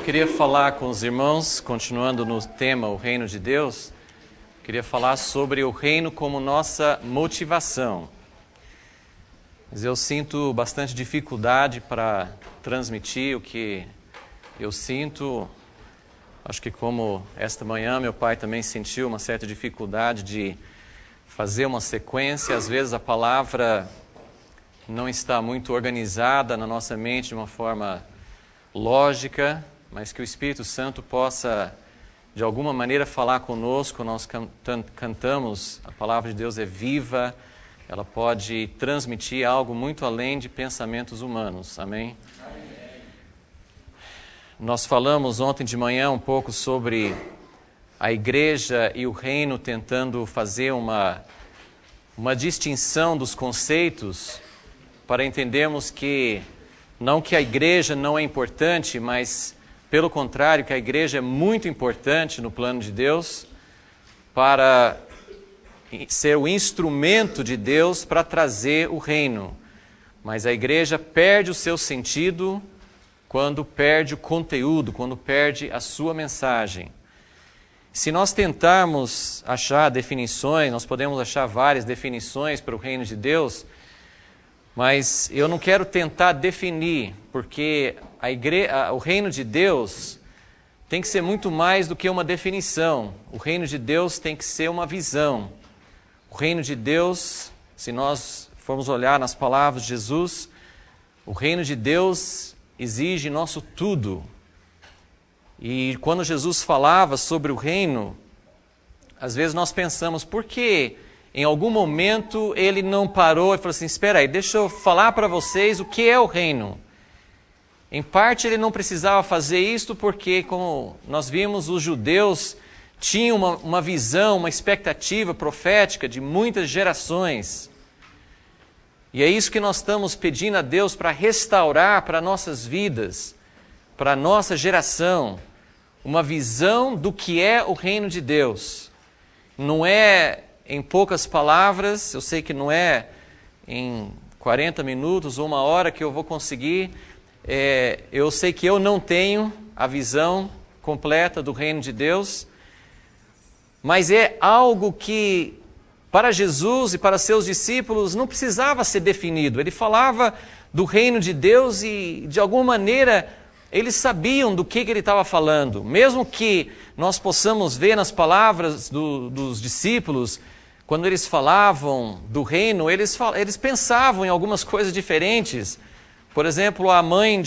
queria falar com os irmãos, continuando no tema o reino de Deus, queria falar sobre o reino como nossa motivação. Mas eu sinto bastante dificuldade para transmitir o que eu sinto. Acho que como esta manhã meu pai também sentiu uma certa dificuldade de fazer uma sequência. Às vezes a palavra não está muito organizada na nossa mente de uma forma lógica, mas que o Espírito Santo possa, de alguma maneira, falar conosco. Nós cantamos, a palavra de Deus é viva, ela pode transmitir algo muito além de pensamentos humanos. Amém? Nós falamos ontem de manhã um pouco sobre a igreja e o reino, tentando fazer uma distinção dos conceitos para entendermos que não que a igreja não é importante, mas pelo contrário, que a igreja é muito importante no plano de Deus para ser o instrumento de Deus para trazer o reino. Mas a igreja perde o seu sentido quando perde o conteúdo, quando perde a sua mensagem. Se nós tentarmos achar definições, nós podemos achar várias definições para o reino de Deus, mas eu não quero tentar definir, porque o reino de Deus tem que ser muito mais do que uma definição. O reino de Deus tem que ser uma visão. O reino de Deus, se nós formos olhar nas palavras de Jesus, o reino de Deus exige nosso tudo. E quando Jesus falava sobre o reino, às vezes nós pensamos, por que em algum momento ele não parou e falou assim, espera aí, deixa eu falar para vocês o que é o reino. Em parte ele não precisava fazer isto porque, como nós vimos, os judeus tinham uma visão, uma expectativa profética de muitas gerações. E é isso que nós estamos pedindo a Deus para restaurar para nossas vidas, para a nossa geração, uma visão do que é o reino de Deus. Não é em poucas palavras, eu sei que não é em 40 minutos ou uma hora que eu vou conseguir. Eu sei que eu não tenho a visão completa do reino de Deus, mas é algo que para Jesus e para seus discípulos não precisava ser definido. Ele falava do reino de Deus e de alguma maneira eles sabiam do que ele estava falando. Mesmo que nós possamos ver nas palavras dos discípulos, quando eles falavam do reino, eles pensavam em algumas coisas diferentes. Por exemplo, a mãe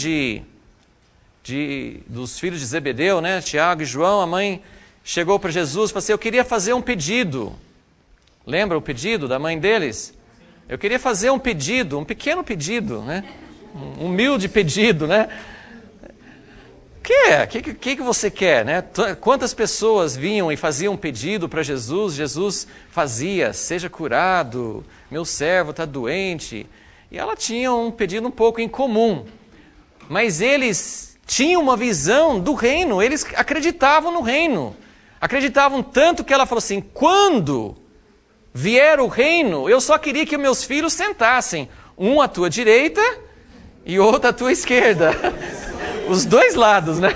dos filhos de Zebedeu, né, Tiago e João, a mãe chegou para Jesus e falou assim, eu queria fazer um pedido. Lembra o pedido da mãe deles? Eu queria fazer um pedido, um pequeno pedido, né? Um humilde pedido, né? O que você quer, né? Quantas pessoas vinham e faziam um pedido para Jesus, Jesus fazia, seja curado, meu servo está doente. E ela tinha um pedido um pouco incomum, mas eles tinham uma visão do reino, eles acreditavam no reino, acreditavam tanto que ela falou assim, quando vier o reino, eu só queria que meus filhos sentassem, um à tua direita e outro à tua esquerda. Os dois lados, né?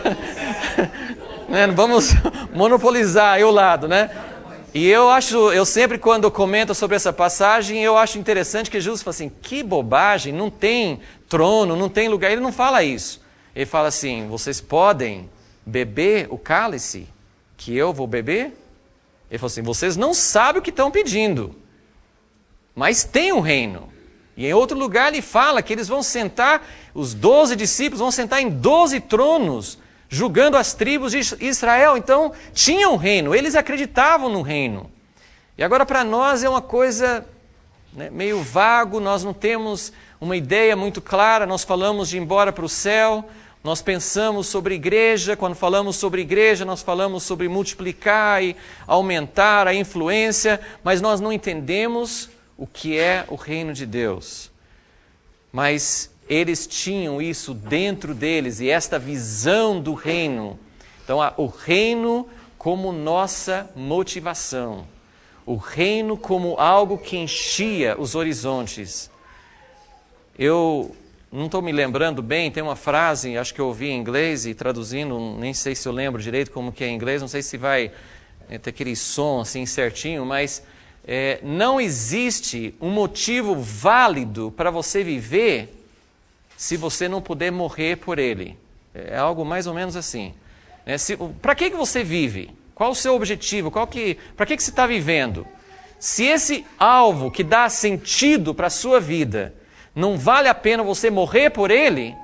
Vamos monopolizar aí o lado, né? E eu sempre quando comento sobre essa passagem, eu acho interessante que Jesus fala assim, que bobagem, não tem trono, não tem lugar. Ele não fala isso. Ele fala assim, vocês podem beber o cálice que eu vou beber? Ele falou assim, vocês não sabem o que estão pedindo, mas tem um reino. E em outro lugar ele fala que eles vão sentar, os 12 discípulos vão sentar em 12 tronos, julgando as tribos de Israel. Então, tinha um reino, eles acreditavam no reino. E agora para nós é uma coisa, né, meio vago, nós não temos uma ideia muito clara, nós falamos de ir embora para o céu, nós pensamos sobre igreja, quando falamos sobre igreja, nós falamos sobre multiplicar e aumentar a influência, mas nós não entendemos o que é o reino de Deus. Mas eles tinham isso dentro deles e esta visão do reino. Então, o reino como nossa motivação. O reino como algo que enchia os horizontes. Eu não estou me lembrando bem, tem uma frase, acho que eu ouvi em inglês e traduzindo, nem sei se eu lembro direito como que é em inglês, não sei se vai ter aquele som assim certinho, mas não existe um motivo válido para você viver se você não puder morrer por ele. É algo mais ou menos assim. Para que você vive? Qual o seu objetivo? Para que você está vivendo? Se esse alvo que dá sentido para a sua vida não vale a pena você morrer por ele,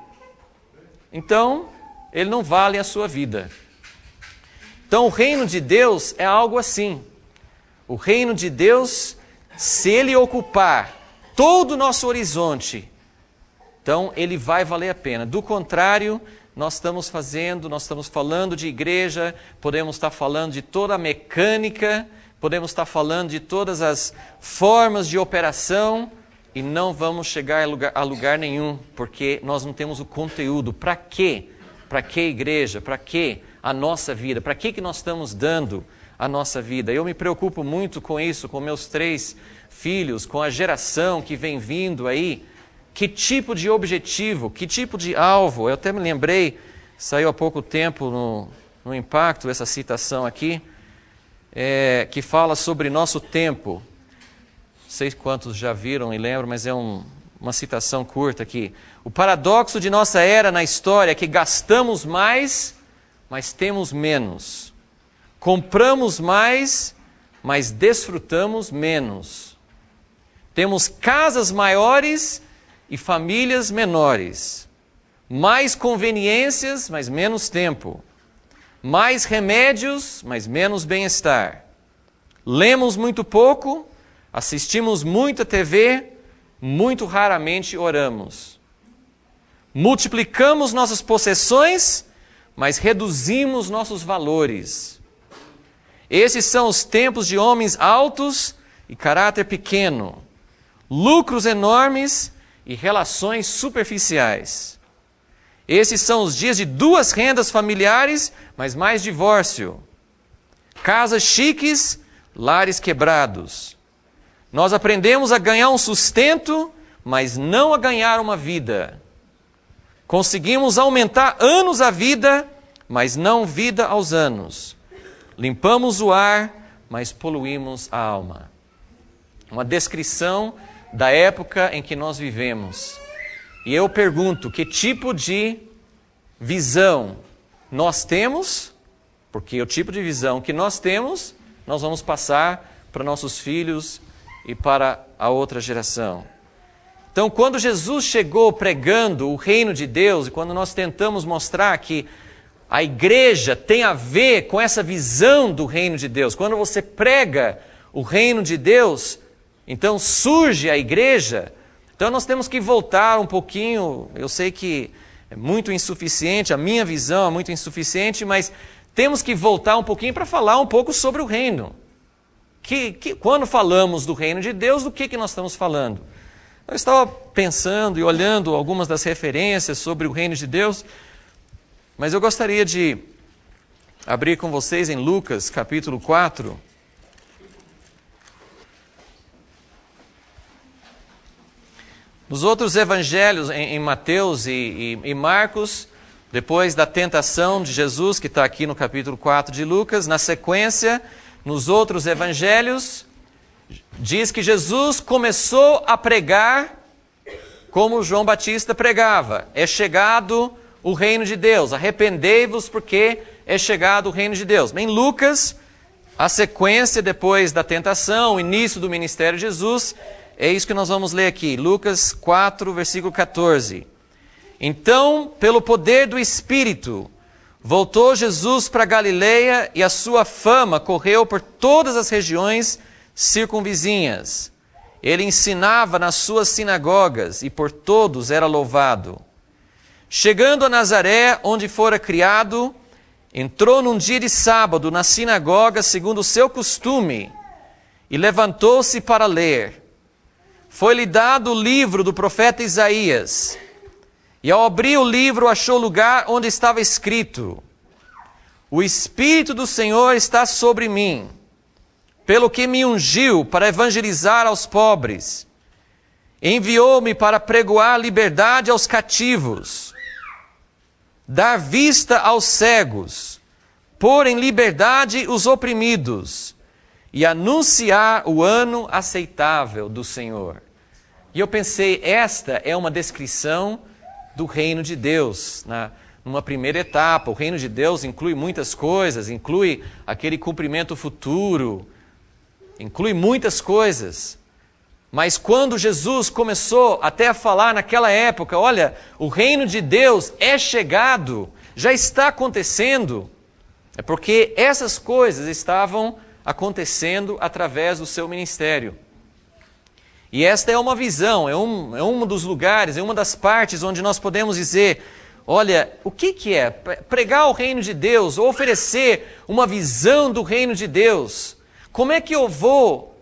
então ele não vale a sua vida. Então o reino de Deus é algo assim. O reino de Deus, se ele ocupar todo o nosso horizonte, então ele vai valer a pena. Do contrário, nós estamos falando de igreja, podemos estar falando de toda a mecânica, podemos estar falando de todas as formas de operação e não vamos chegar a lugar nenhum, porque nós não temos o conteúdo. Para quê? Para que igreja? Para que a nossa vida? Para que nós estamos dando a nossa vida? Eu me preocupo muito com isso, com meus 3 filhos, com a geração que vem vindo aí. Que tipo de objetivo, que tipo de alvo? Eu até me lembrei, saiu há pouco tempo no Impacto essa citação aqui, que fala sobre nosso tempo. Não sei quantos já viram e lembram, mas é uma citação curta aqui. O paradoxo de nossa era na história é que gastamos mais, mas temos menos. Compramos mais, mas desfrutamos menos. Temos casas maiores e famílias menores. Mais conveniências, mas menos tempo. Mais remédios, mas menos bem-estar. Lemos muito pouco, assistimos muita TV, muito raramente oramos. Multiplicamos nossas possessões, mas reduzimos nossos valores. Esses são os tempos de homens altos e caráter pequeno, lucros enormes e relações superficiais. Esses são os dias de 2 rendas familiares, mas mais divórcio. Casas chiques, lares quebrados. Nós aprendemos a ganhar um sustento, mas não a ganhar uma vida. Conseguimos aumentar anos à vida, mas não vida aos anos. Limpamos o ar, mas poluímos a alma. Uma descrição da época em que nós vivemos. E eu pergunto, que tipo de visão nós temos? Porque o tipo de visão que nós temos, nós vamos passar para nossos filhos e para a outra geração. Então, quando Jesus chegou pregando o reino de Deus, e quando nós tentamos mostrar que a igreja tem a ver com essa visão do reino de Deus, quando você prega o reino de Deus, então surge a igreja. Então nós temos que voltar um pouquinho, eu sei que é muito insuficiente, a minha visão é muito insuficiente, mas temos que voltar um pouquinho para falar um pouco sobre o reino. Quando falamos do reino de Deus, do que nós estamos falando? Eu estava pensando e olhando algumas das referências sobre o reino de Deus, mas eu gostaria de abrir com vocês em Lucas, capítulo 4. Nos outros evangelhos, em Mateus e Marcos, depois da tentação de Jesus, que está aqui no capítulo 4 de Lucas, na sequência, nos outros evangelhos, diz que Jesus começou a pregar como João Batista pregava. É chegado o reino de Deus, arrependei-vos porque é chegado o reino de Deus. Em Lucas, a sequência depois da tentação, o início do ministério de Jesus, é isso que nós vamos ler aqui, Lucas 4, versículo 14. Então, pelo poder do Espírito, voltou Jesus para Galileia e a sua fama correu por todas as regiões circunvizinhas. Ele ensinava nas suas sinagogas e por todos era louvado. Chegando a Nazaré, onde fora criado, entrou num dia de sábado na sinagoga, segundo o seu costume, e levantou-se para ler. Foi-lhe dado o livro do profeta Isaías, e ao abrir o livro achou lugar onde estava escrito: O Espírito do Senhor está sobre mim, pelo que me ungiu para evangelizar aos pobres. Enviou-me para pregoar liberdade aos cativos, dar vista aos cegos, pôr em liberdade os oprimidos e anunciar o ano aceitável do Senhor. E eu pensei, esta é uma descrição do reino de Deus, numa primeira etapa. O reino de Deus inclui muitas coisas, inclui aquele cumprimento futuro, inclui muitas coisas. Mas quando Jesus começou até a falar naquela época, olha, o reino de Deus é chegado, já está acontecendo, é porque essas coisas estavam acontecendo através do seu ministério. E esta é uma visão, é um dos lugares, é uma das partes onde nós podemos dizer, olha, o que é pregar o reino de Deus, ou oferecer uma visão do reino de Deus? Como é que eu vou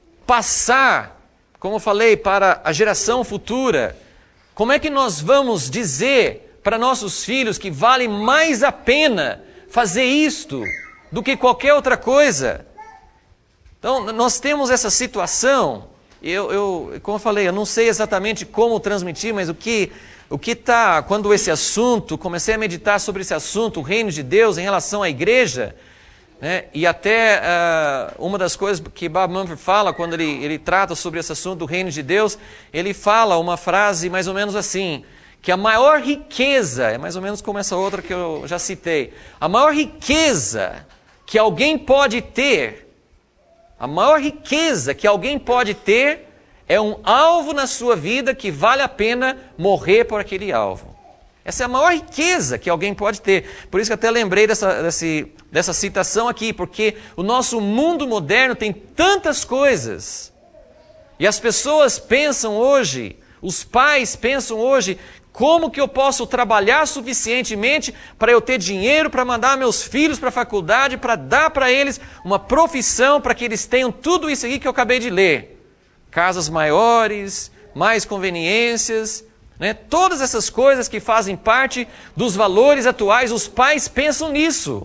passar, como eu falei, para a geração futura? Como é que nós vamos dizer para nossos filhos que vale mais a pena fazer isto do que qualquer outra coisa? Então, nós temos essa situação. Como eu falei, eu não sei exatamente como transmitir, mas o que está, quando esse assunto, comecei a meditar sobre esse assunto, o reino de Deus em relação à igreja, né? E até uma das coisas que Bob Mumford fala, quando ele trata sobre esse assunto do reino de Deus, ele fala uma frase mais ou menos assim, que a maior riqueza, é mais ou menos como essa outra que eu já citei, a maior riqueza que alguém pode ter, a maior riqueza que alguém pode ter é um alvo na sua vida que vale a pena morrer por aquele alvo. Essa é a maior riqueza que alguém pode ter. Por isso que até lembrei dessa citação aqui, porque o nosso mundo moderno tem tantas coisas. E as pessoas pensam hoje, os pais pensam hoje, como que eu posso trabalhar suficientemente para eu ter dinheiro para mandar meus filhos para a faculdade, para dar para eles uma profissão, para que eles tenham tudo isso aqui que eu acabei de ler. Casas maiores, mais conveniências, né? Todas essas coisas que fazem parte dos valores atuais, os pais pensam nisso.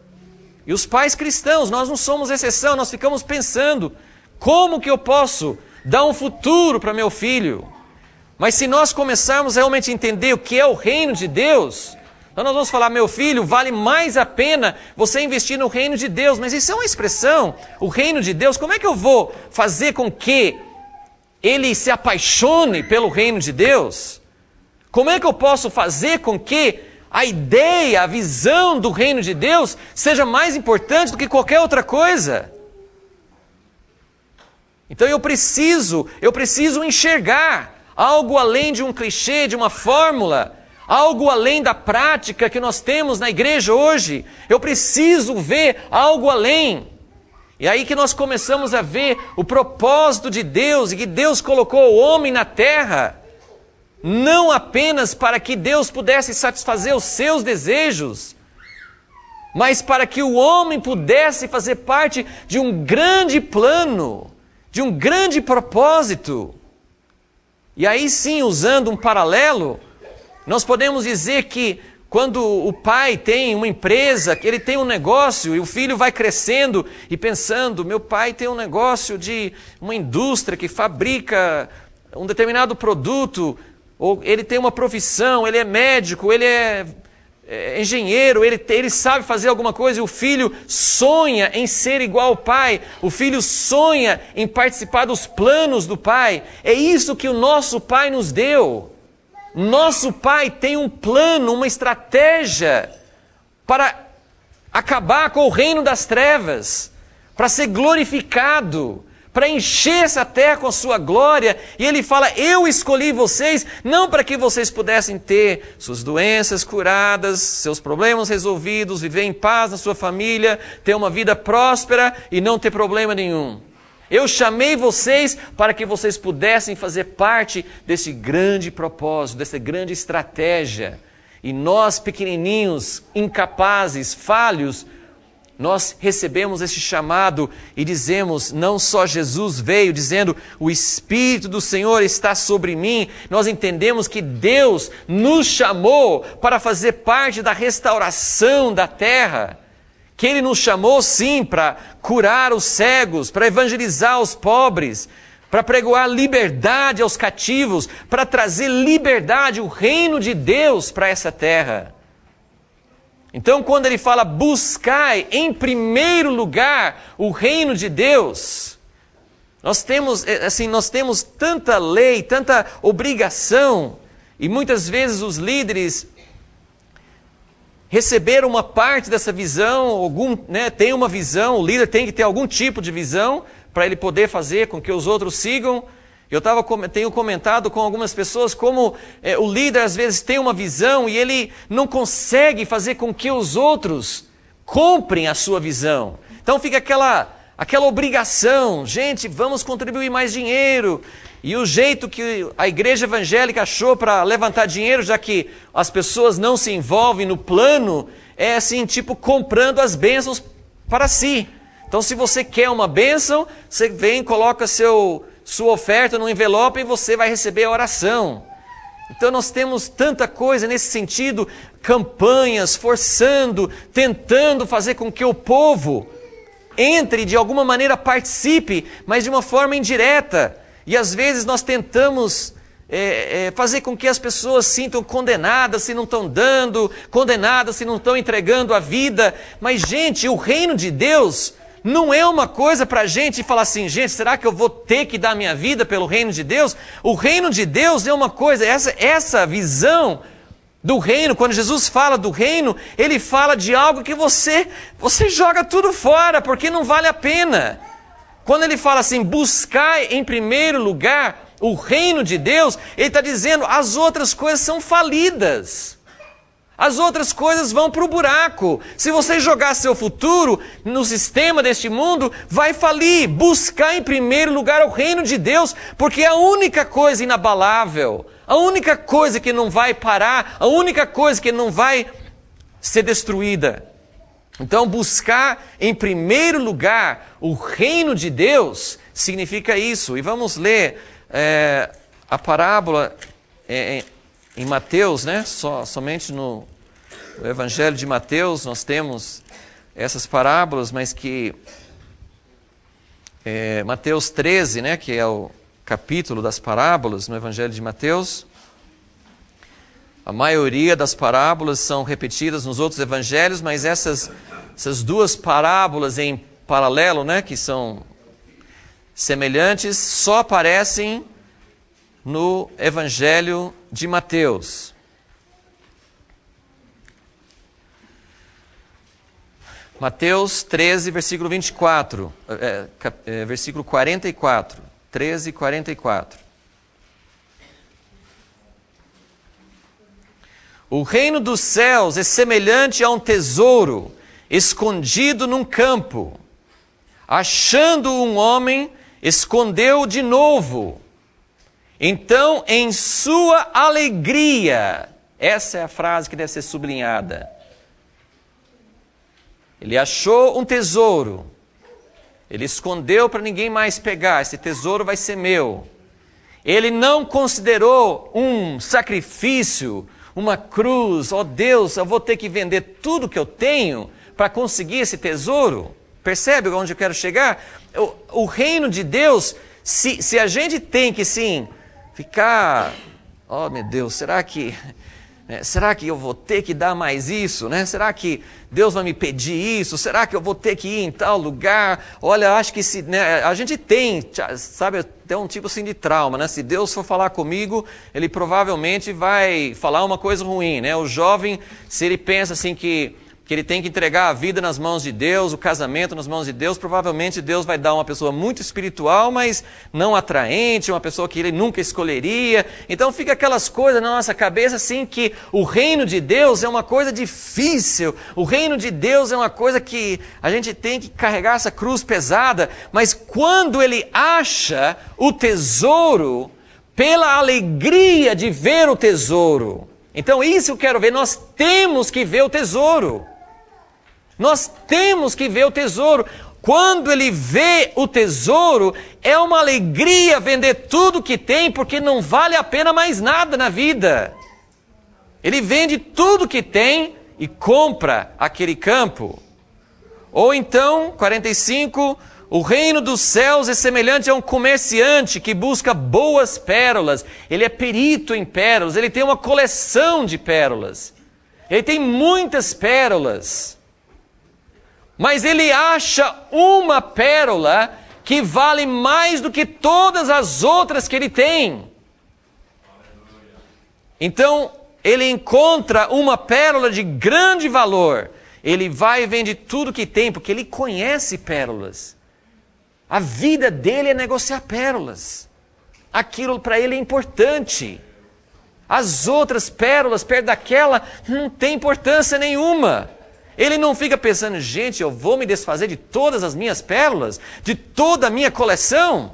E os pais cristãos, nós não somos exceção, nós ficamos pensando, como que eu posso dar um futuro para meu filho? Mas se nós começarmos realmente a entender o que é o reino de Deus, então nós vamos falar, meu filho, vale mais a pena você investir no reino de Deus. Mas isso é uma expressão, o reino de Deus, como é que eu vou fazer com que ele se apaixone pelo reino de Deus? Como é que eu posso fazer com que a ideia, a visão do reino de Deus seja mais importante do que qualquer outra coisa? Então eu preciso enxergar algo além de um clichê, de uma fórmula, algo além da prática que nós temos na igreja hoje. Eu preciso ver algo além. E aí que nós começamos a ver o propósito de Deus, e que Deus colocou o homem na terra, não apenas para que Deus pudesse satisfazer os seus desejos, mas para que o homem pudesse fazer parte de um grande plano, de um grande propósito. E aí sim, usando um paralelo, nós podemos dizer que quando o pai tem uma empresa, que ele tem um negócio e o filho vai crescendo e pensando, meu pai tem um negócio de uma indústria que fabrica um determinado produto, ou ele tem uma profissão, ele é médico, ele é engenheiro, ele sabe fazer alguma coisa, e o filho sonha em ser igual ao pai, o filho sonha em participar dos planos do pai. É isso que o nosso pai nos deu. Nosso pai tem um plano, uma estratégia para acabar com o reino das trevas, para ser glorificado, para encher essa terra com a sua glória. E ele fala, eu escolhi vocês, não para que vocês pudessem ter suas doenças curadas, seus problemas resolvidos, viver em paz na sua família, ter uma vida próspera e não ter problema nenhum. Eu chamei vocês para que vocês pudessem fazer parte desse grande propósito, dessa grande estratégia. E nós, pequenininhos, incapazes, falhos, nós recebemos esse chamado e dizemos, não só Jesus veio dizendo, o Espírito do Senhor está sobre mim. Nós entendemos que Deus nos chamou para fazer parte da restauração da terra. Que Ele nos chamou sim para curar os cegos, para evangelizar os pobres, para pregoar liberdade aos cativos, para trazer liberdade, o reino de Deus para essa terra. Então, quando ele fala, buscai em primeiro lugar o reino de Deus, nós temos tanta lei, tanta obrigação, e muitas vezes os líderes receberam uma parte dessa visão, tem uma visão, o líder tem que ter algum tipo de visão para ele poder fazer com que os outros sigam. Eu tenho comentado com algumas pessoas como o líder às vezes tem uma visão e ele não consegue fazer com que os outros comprem a sua visão. Então fica aquela obrigação, gente, vamos contribuir mais dinheiro. E o jeito que a igreja evangélica achou para levantar dinheiro, já que as pessoas não se envolvem no plano, é assim, tipo comprando as bênçãos para si. Então se você quer uma bênção, você vem, coloca sua oferta no envelope e você vai receber a oração. Então nós temos tanta coisa nesse sentido, campanhas, forçando, tentando fazer com que o povo entre, de alguma maneira participe, mas de uma forma indireta. E às vezes nós tentamos fazer com que as pessoas sintam condenadas se não estão dando, condenadas se não estão entregando a vida. Mas gente, o reino de Deus não é uma coisa para a gente falar assim, gente, será que eu vou ter que dar minha vida pelo reino de Deus? O reino de Deus é uma coisa, essa visão do reino, quando Jesus fala do reino, ele fala de algo que você joga tudo fora, porque não vale a pena. Quando ele fala assim, buscai em primeiro lugar o reino de Deus, ele está dizendo, as outras coisas são falidas. As outras coisas vão para o buraco. Se você jogar seu futuro no sistema deste mundo, vai falir. Buscar em primeiro lugar o reino de Deus, porque é a única coisa inabalável, a única coisa que não vai parar, a única coisa que não vai ser destruída. Então, buscar em primeiro lugar o reino de Deus significa isso. E vamos ler a parábola em Mateus, né? Somente no Evangelho de Mateus nós temos essas parábolas, mas que Mateus 13, né? Que é o capítulo das parábolas no Evangelho de Mateus. A maioria das parábolas são repetidas nos outros evangelhos, mas essas duas parábolas em paralelo, né, que são semelhantes, só aparecem no Evangelho de Mateus. Mateus 13, versículo 24, versículo 44, 13, 44. O reino dos céus é semelhante a um tesouro escondido num campo. Achando um homem, escondeu de novo. Então, em sua alegria, essa é a frase que deve ser sublinhada. Ele achou um tesouro. Ele escondeu para ninguém mais pegar. Esse tesouro vai ser meu. Ele não considerou um sacrifício, uma cruz. Oh Deus, eu vou ter que vender tudo que eu tenho para conseguir esse tesouro. Percebe onde eu quero chegar? O reino de Deus, se a gente tem que sim ficar, oh meu Deus, será que eu vou ter que dar mais isso, né? Será que Deus vai me pedir isso? Será que eu vou ter que ir em tal lugar? Olha, acho que a gente tem, sabe, tem um tipo assim de trauma, né? Se Deus for falar comigo, ele provavelmente vai falar uma coisa ruim, né? O jovem, se ele pensa assim que ele tem que entregar a vida nas mãos de Deus, o casamento nas mãos de Deus, provavelmente Deus vai dar uma pessoa muito espiritual, mas não atraente, uma pessoa que ele nunca escolheria. Então fica aquelas coisas na nossa cabeça assim que o reino de Deus é uma coisa difícil, o reino de Deus é uma coisa que a gente tem que carregar essa cruz pesada, mas quando ele acha o tesouro, pela alegria de ver o tesouro, então isso eu quero ver, nós temos que ver o tesouro. Nós temos que ver o tesouro. Quando ele vê o tesouro, é uma alegria vender tudo que tem, porque não vale a pena mais nada na vida. Ele vende tudo que tem e compra aquele campo. Ou então, 45, O reino dos céus é semelhante a um comerciante que busca boas pérolas. Ele é perito em pérolas, ele tem uma coleção de pérolas. Ele tem muitas pérolas. Mas ele acha uma pérola que vale mais do que todas as outras que ele tem. Então, ele encontra uma pérola de grande valor. Ele vai e vende tudo que tem, porque ele conhece pérolas. A vida dele é negociar pérolas. Aquilo para ele é importante. As outras pérolas, perto daquela, não tem importância nenhuma. Ele não fica pensando, gente, eu vou me desfazer de todas as minhas pérolas, de toda a minha coleção.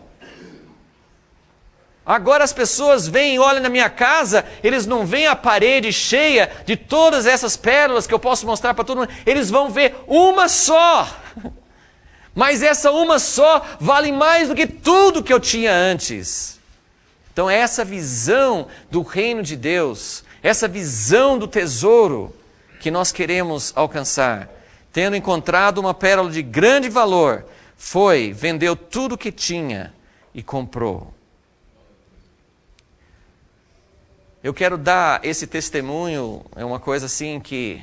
Agora as pessoas vêm e olham na minha casa, eles não veem a parede cheia de todas essas pérolas que eu posso mostrar para todo mundo. Eles vão ver uma só. Mas essa uma só vale mais do que tudo que eu tinha antes. Então essa visão do reino de Deus, essa visão do tesouro que nós queremos alcançar, tendo encontrado uma pérola de grande valor, vendeu tudo o que tinha e comprou. Eu quero dar esse testemunho, é uma coisa assim que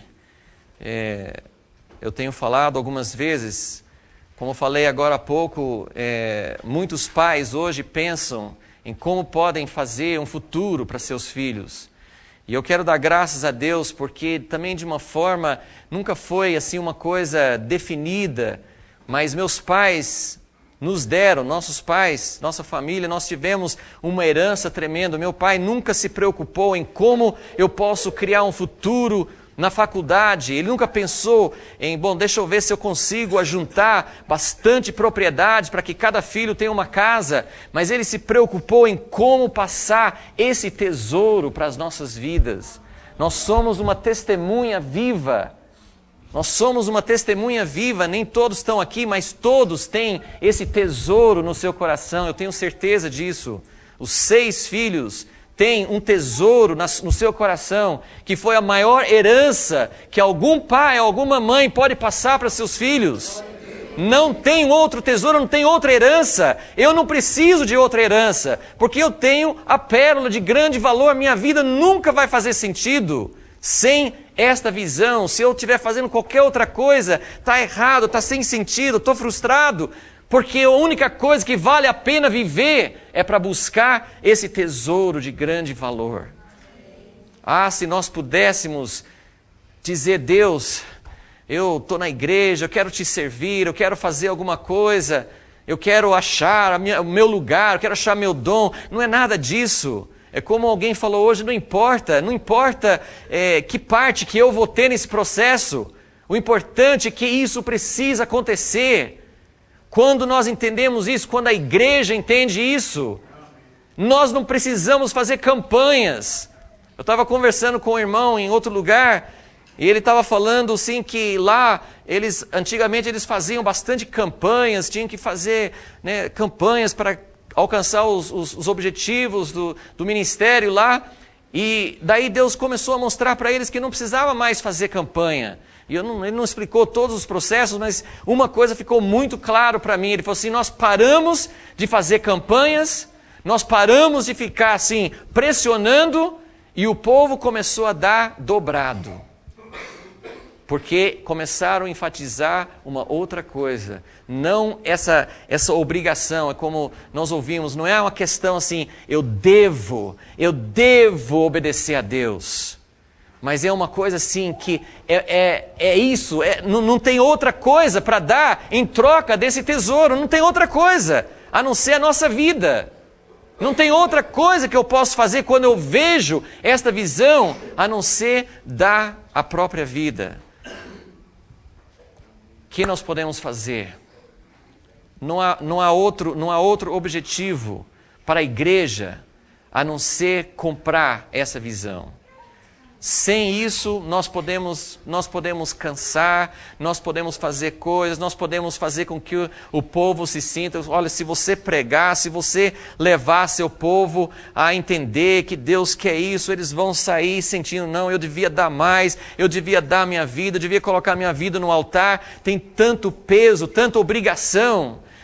eu tenho falado algumas vezes. Como falei agora há pouco, muitos pais hoje pensam em como podem fazer um futuro para seus filhos. E eu quero dar graças a Deus porque também de uma forma, nunca foi assim uma coisa definida, mas meus pais nos deram, nossos pais, nossa família, nós tivemos uma herança tremenda. Meu pai nunca se preocupou em como eu posso criar um futuro na faculdade. Ele nunca pensou em, deixa eu ver se eu consigo ajuntar bastante propriedade para que cada filho tenha uma casa. Mas ele se preocupou em como passar esse tesouro para as nossas vidas. Nós somos uma testemunha viva. Nós somos uma testemunha viva, nem todos estão aqui, mas todos têm esse tesouro no seu coração, eu tenho certeza disso. Os 6 filhos têm um tesouro no seu coração, que foi a maior herança que algum pai, alguma mãe pode passar para seus filhos. Não tem outro tesouro, não tem outra herança. Eu não preciso de outra herança, porque eu tenho a pérola de grande valor. Minha vida nunca vai fazer sentido sem esta visão. Se eu estiver fazendo qualquer outra coisa, está errado, está sem sentido, estou frustrado, porque a única coisa que vale a pena viver é para buscar esse tesouro de grande valor. Se nós pudéssemos dizer, Deus, eu estou na igreja, eu quero te servir, eu quero fazer alguma coisa, eu quero achar o meu lugar, eu quero achar meu dom. Não é nada disso. É como alguém falou hoje, não importa que parte que eu vou ter nesse processo. O importante é que isso precisa acontecer. Quando nós entendemos isso, quando a igreja entende isso, nós não precisamos fazer campanhas. Eu estava conversando com um irmão em outro lugar, e ele estava falando assim que lá, antigamente eles faziam bastante campanhas, tinham que fazer campanhas para alcançar os objetivos do ministério lá, e daí Deus começou a mostrar para eles que não precisava mais fazer campanha. E ele não explicou todos os processos, mas uma coisa ficou muito claro para mim. Ele falou assim, nós paramos de fazer campanhas, nós paramos de ficar assim, pressionando, e o povo começou a dar dobrado. Porque começaram a enfatizar uma outra coisa. Não essa obrigação, é como nós ouvimos, não é uma questão assim, eu devo obedecer a Deus. Mas é uma coisa assim que é isso, não tem outra coisa para dar em troca desse tesouro, não tem outra coisa, a não ser a nossa vida. Não tem outra coisa que eu posso fazer quando eu vejo esta visão, a não ser dar a própria vida. O que nós podemos fazer? Não há outro objetivo para a igreja a não ser comprar essa visão. Sem isso, nós podemos cansar, nós podemos fazer coisas, nós podemos fazer com que o povo se sinta, olha, se você pregar, se você levar seu povo a entender que Deus quer isso, eles vão sair sentindo, não, eu devia dar mais, eu devia dar minha vida, eu devia colocar minha vida no altar, tem tanto peso, tanta obrigação.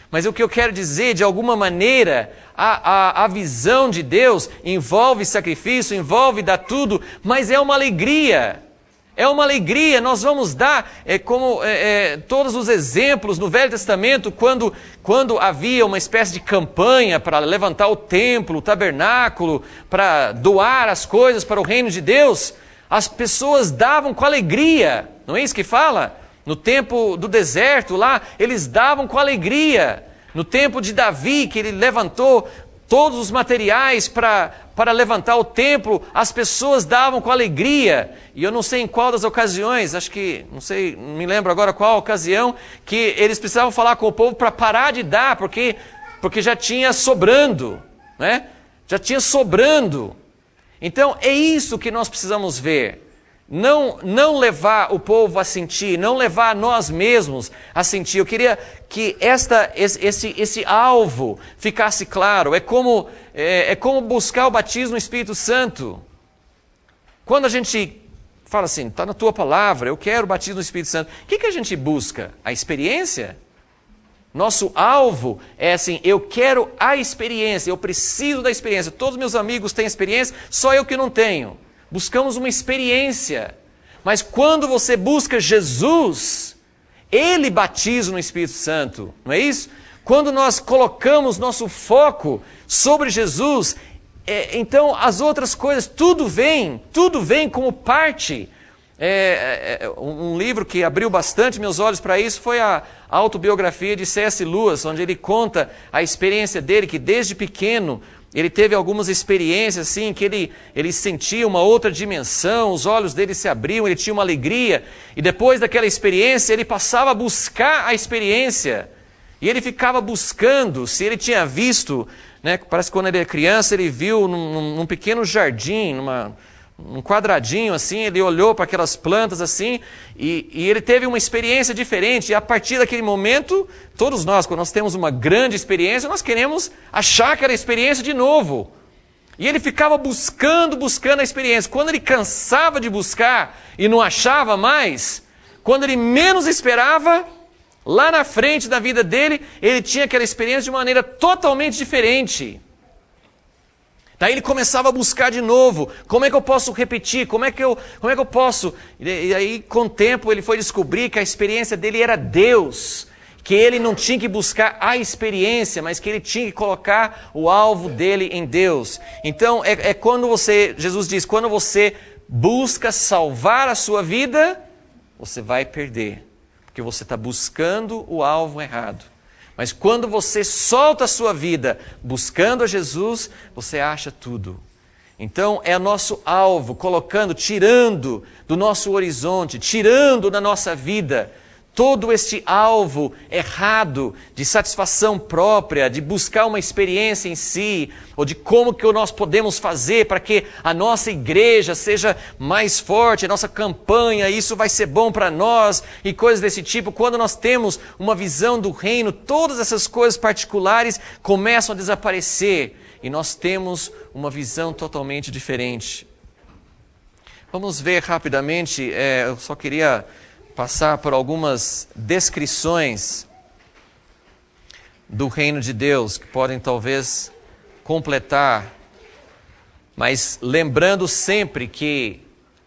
Mas o que eu quero dizer, de alguma maneira, a visão de Deus envolve sacrifício, envolve dar tudo, mas é uma alegria. É uma alegria. Nós vamos dar, todos os exemplos no Velho Testamento, quando havia uma espécie de campanha para levantar o templo, o tabernáculo, para doar as coisas para o reino de Deus, as pessoas davam com alegria. Não é isso que fala? No tempo do deserto lá, eles davam com alegria. No tempo de Davi, que ele levantou todos os materiais para levantar o templo, as pessoas davam com alegria. E eu não sei em qual das ocasiões, não me lembro agora qual ocasião, que eles precisavam falar com o povo para parar de dar, porque já tinha sobrando, né? Já tinha sobrando. Então é isso que nós precisamos ver. Não levar o povo a sentir, não levar nós mesmos a sentir. Eu queria que esse alvo ficasse claro. É como buscar o batismo no Espírito Santo. Quando a gente fala assim, está na tua palavra, eu quero o batismo no Espírito Santo. O que a gente busca? A experiência? Nosso alvo é assim, eu quero a experiência, eu preciso da experiência. Todos meus amigos têm experiência, só eu que não tenho. Buscamos uma experiência, mas quando você busca Jesus, Ele batiza no Espírito Santo, não é isso? Quando nós colocamos nosso foco sobre Jesus, então as outras coisas, tudo vem como parte. Um livro que abriu bastante meus olhos para isso foi a autobiografia de C.S. Lewis, onde ele conta a experiência dele, que desde pequeno, ele teve algumas experiências assim, que ele sentia uma outra dimensão, os olhos dele se abriam, ele tinha uma alegria, e depois daquela experiência ele passava a buscar a experiência, e ele ficava buscando, se ele tinha visto, né, parece que quando ele era criança ele viu num pequeno jardim, num quadradinho assim, ele olhou para aquelas plantas assim, e ele teve uma experiência diferente, e a partir daquele momento, todos nós, quando nós temos uma grande experiência, nós queremos achar aquela experiência de novo. E ele ficava buscando a experiência. Quando ele cansava de buscar e não achava mais, quando ele menos esperava, lá na frente da vida dele, ele tinha aquela experiência de uma maneira totalmente diferente. Daí ele começava a buscar de novo, como é que eu posso repetir, como é que eu posso... E aí com o tempo ele foi descobrir que a experiência dele era Deus, que ele não tinha que buscar a experiência, mas que ele tinha que colocar o alvo dele em Deus. Então quando Jesus diz, quando você busca salvar a sua vida, você vai perder, porque você está buscando o alvo errado. Mas quando você solta a sua vida buscando a Jesus, você acha tudo. Então é nosso alvo, tirando do nosso horizonte, tirando da nossa vida todo este alvo errado de satisfação própria, de buscar uma experiência em si, ou de como que nós podemos fazer para que a nossa igreja seja mais forte, a nossa campanha, isso vai ser bom para nós, e coisas desse tipo. Quando nós temos uma visão do reino, todas essas coisas particulares começam a desaparecer, e nós temos uma visão totalmente diferente. Vamos ver rapidamente, eu só queria passar por algumas descrições do reino de Deus, que podem talvez completar, mas lembrando sempre que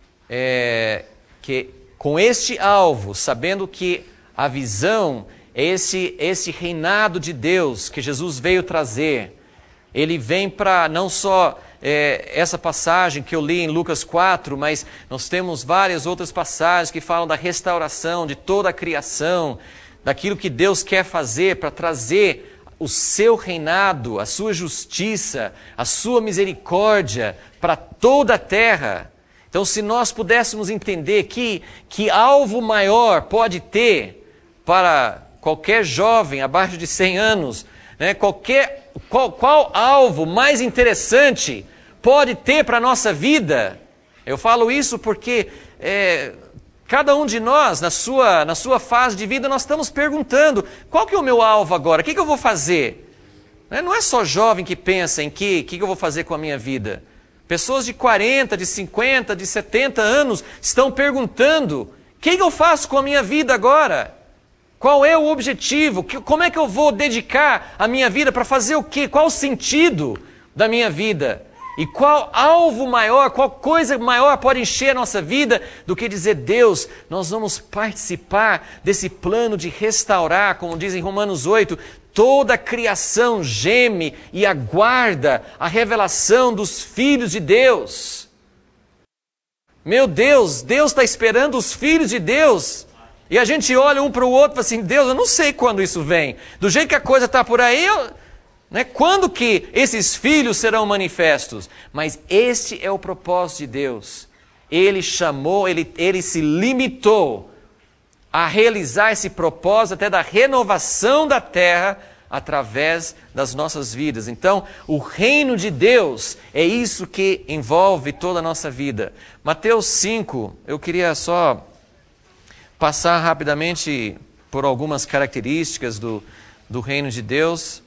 com este alvo, sabendo que a visão é esse reinado de Deus que Jesus veio trazer, ele vem para não só essa passagem que eu li em Lucas 4, mas nós temos várias outras passagens que falam da restauração de toda a criação, daquilo que Deus quer fazer para trazer o seu reinado, a sua justiça, a sua misericórdia para toda a terra. Então, se nós pudéssemos entender que alvo maior pode ter para qualquer jovem abaixo de 100 anos, né, qual alvo mais interessante pode ter para a nossa vida? Eu falo isso porque cada um de nós, na sua fase de vida, nós estamos perguntando, qual que é o meu alvo agora? O que eu vou fazer? Não é só jovem que pensa em que eu vou fazer com a minha vida. Pessoas de 40, de 50, de 70 anos estão perguntando, o que eu faço com a minha vida agora? Qual é o objetivo? Como é que eu vou dedicar a minha vida para fazer o quê? Qual o sentido da minha vida? E qual alvo maior, qual coisa maior pode encher a nossa vida do que dizer, Deus, nós vamos participar desse plano de restaurar, como diz em Romanos 8, toda a criação geme e aguarda a revelação dos filhos de Deus. Meu Deus, Deus está esperando os filhos de Deus. E a gente olha um para o outro e fala assim, Deus, eu não sei quando isso vem. Do jeito que a coisa está por aí, quando que esses filhos serão manifestos? Mas este é o propósito de Deus. Ele chamou, ele se limitou a realizar esse propósito até da renovação da terra através das nossas vidas. Então, o reino de Deus é isso que envolve toda a nossa vida. Mateus 5, eu queria só passar rapidamente por algumas características do reino de Deus.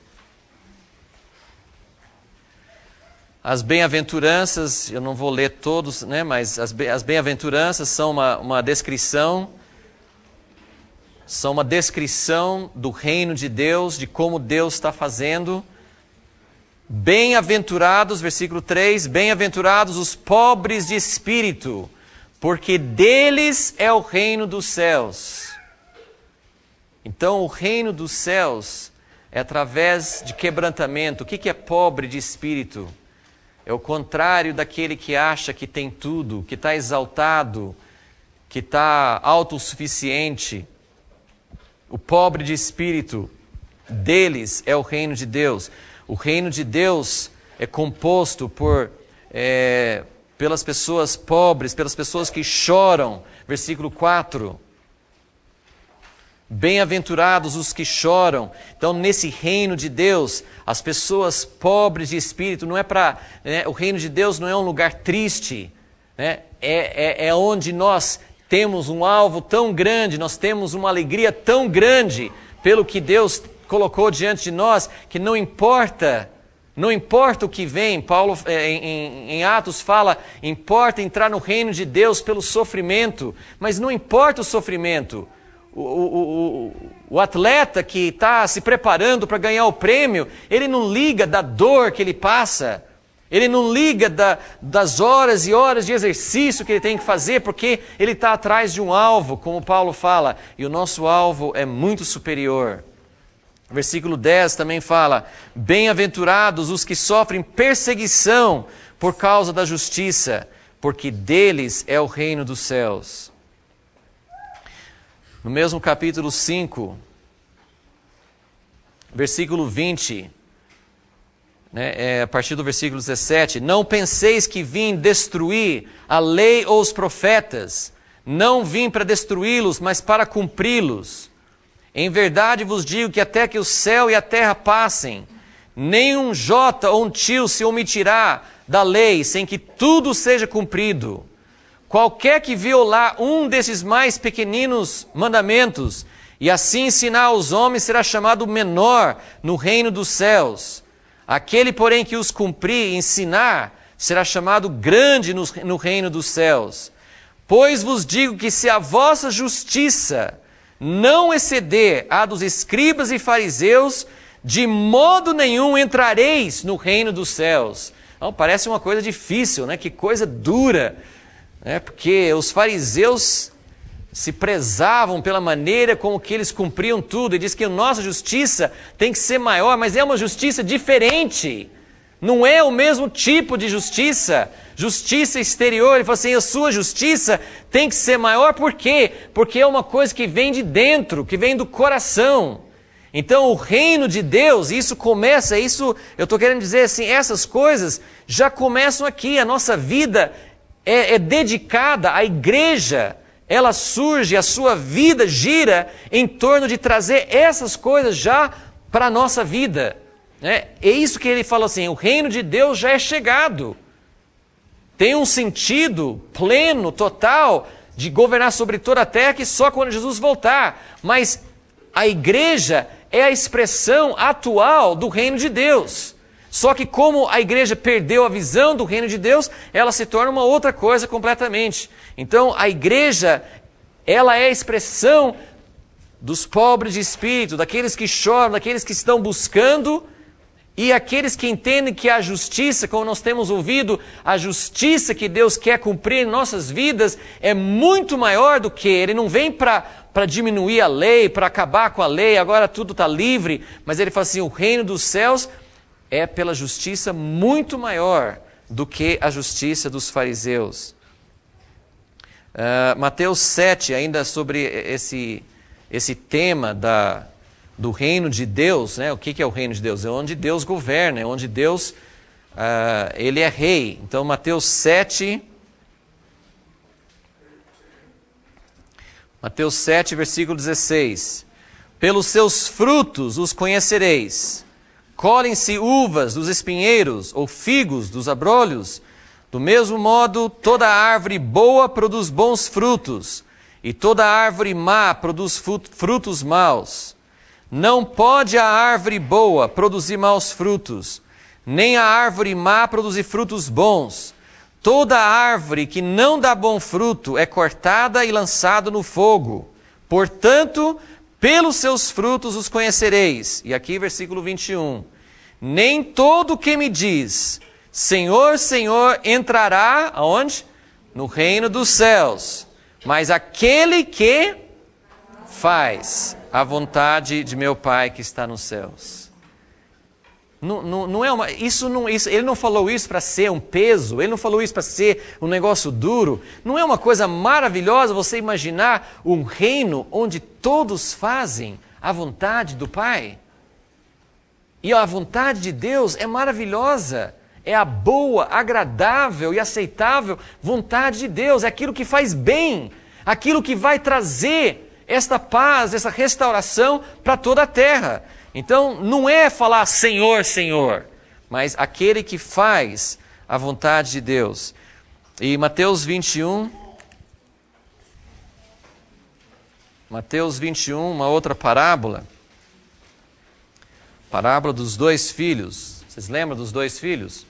As bem-aventuranças, eu não vou ler todos, mas as bem-aventuranças são uma descrição do reino de Deus, de como Deus está fazendo. Bem-aventurados, versículo 3, bem-aventurados os pobres de espírito, porque deles é o reino dos céus. Então, o reino dos céus é através de quebrantamento. O que é pobre de espírito? É o contrário daquele que acha que tem tudo, que está exaltado, que está autossuficiente. O pobre de espírito, deles é o reino de Deus. O reino de Deus é composto pelas pessoas pobres, pelas pessoas que choram. Versículo 4. Bem-aventurados os que choram. Então, nesse reino de Deus, as pessoas pobres de espírito, não é para... o reino de Deus não é um lugar triste, é onde nós temos um alvo tão grande, nós temos uma alegria tão grande pelo que Deus colocou diante de nós, que não importa o que vem. Paulo em Atos fala, importa entrar no reino de Deus pelo sofrimento, mas não importa o sofrimento. O atleta que está se preparando para ganhar o prêmio, ele não liga da dor que ele passa, ele não liga das horas e horas de exercício que ele tem que fazer, porque ele está atrás de um alvo, como Paulo fala, e o nosso alvo é muito superior. Versículo 10 também fala, bem-aventurados os que sofrem perseguição por causa da justiça, porque deles é o reino dos céus. No mesmo capítulo 5, versículo 20, a partir do versículo 17, não penseis que vim destruir a lei ou os profetas, não vim para destruí-los, mas para cumpri-los. Em verdade vos digo que até que o céu e a terra passem, nem um jota ou um tio se omitirá da lei, sem que tudo seja cumprido. Qualquer que violar um desses mais pequeninos mandamentos e assim ensinar aos homens será chamado menor no reino dos céus. Aquele, porém, que os cumprir e ensinar será chamado grande no reino dos céus. Pois vos digo que se a vossa justiça não exceder a dos escribas e fariseus, de modo nenhum entrareis no reino dos céus. Então, parece uma coisa difícil, que coisa dura. Porque os fariseus se prezavam pela maneira como que eles cumpriam tudo, e diz que a nossa justiça tem que ser maior, mas é uma justiça diferente, não é o mesmo tipo de justiça exterior. Ele fala assim, a sua justiça tem que ser maior, por quê? Porque é uma coisa que vem de dentro, que vem do coração. Então o reino de Deus, eu estou querendo dizer assim, essas coisas já começam aqui, a nossa vida é dedicada à igreja, ela surge, a sua vida gira em torno de trazer essas coisas já para a nossa vida. É isso que ele fala assim, o reino de Deus já é chegado. Tem um sentido pleno, total, de governar sobre toda a terra, que só quando Jesus voltar. Mas a igreja é a expressão atual do reino de Deus. Só que como a igreja perdeu a visão do reino de Deus, ela se torna uma outra coisa completamente. Então a igreja, ela é a expressão dos pobres de espírito, daqueles que choram, daqueles que estão buscando, e aqueles que entendem que a justiça, como nós temos ouvido, a justiça que Deus quer cumprir em nossas vidas é muito maior do que Ele não vem para diminuir a lei, para acabar com a lei, agora tudo está livre, mas Ele fala assim, o reino dos céus é pela justiça muito maior do que a justiça dos fariseus. Mateus 7, ainda sobre esse tema do reino de Deus, né? O que é o reino de Deus? É onde Deus governa, é onde Deus ele é rei. Então, Mateus 7, versículo 16. Pelos seus frutos os conhecereis. Colhem-se uvas dos espinheiros, ou figos dos abrolhos. Do mesmo modo, toda árvore boa produz bons frutos, e toda árvore má produz frutos maus. Não pode a árvore boa produzir maus frutos, nem a árvore má produzir frutos bons. Toda árvore que não dá bom fruto é cortada e lançada no fogo. Portanto, pelos seus frutos os conhecereis. E aqui versículo 21. Nem todo que me diz, Senhor, Senhor, entrará, aonde? No reino dos céus. Mas aquele que faz a vontade de meu Pai que está nos céus. Não é ele não falou isso para ser um peso, ele não falou isso para ser um negócio duro. Não é uma coisa maravilhosa você imaginar um reino onde todos fazem a vontade do Pai? E a vontade de Deus é maravilhosa. É a boa, agradável e aceitável vontade de Deus. É aquilo que faz bem, aquilo que vai trazer esta paz, essa restauração para toda a terra. Então, não é falar Senhor, Senhor, mas aquele que faz a vontade de Deus. E Mateus 21, uma outra parábola. Parábola dos dois filhos. Vocês lembram dos dois filhos?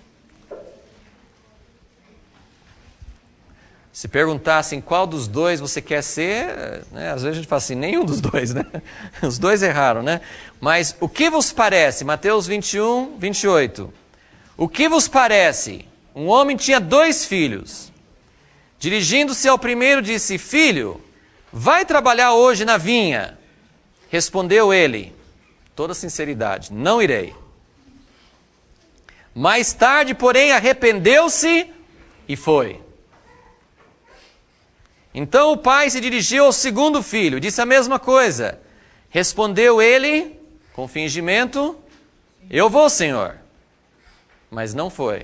Se perguntassem qual dos dois você quer ser, né, às vezes a gente fala assim, nenhum dos dois, né? Os dois erraram, né? Mas o que vos parece? Mateus 21, 28. O que vos parece? Um homem tinha 2 filhos. Dirigindo-se ao primeiro, disse, filho, vai trabalhar hoje na vinha. Respondeu ele, toda sinceridade, não irei. Mais tarde, porém, arrependeu-se e foi. Então o pai se dirigiu ao segundo filho, disse a mesma coisa. Respondeu ele, com fingimento, eu vou, Senhor. Mas não foi.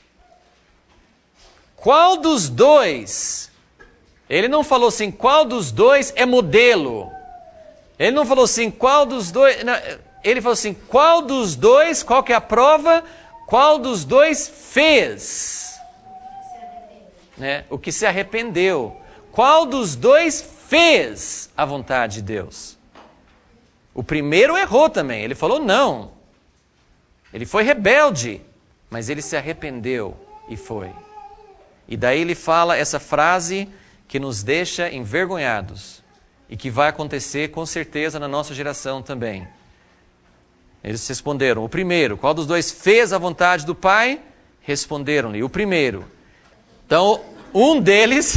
Qual dos dois? Ele não falou assim, qual dos dois é modelo? Ele não falou assim, qual dos dois... Não, ele falou assim, qual dos dois, qual que é a prova? Qual dos dois fez? Né? O que se arrependeu. Qual dos dois fez a vontade de Deus? O primeiro errou também, ele falou não. Ele foi rebelde, mas ele se arrependeu e foi. E daí ele fala essa frase que nos deixa envergonhados e que vai acontecer com certeza na nossa geração também. Eles responderam, o primeiro, qual dos dois fez a vontade do Pai? Responderam-lhe, o primeiro. Então, um deles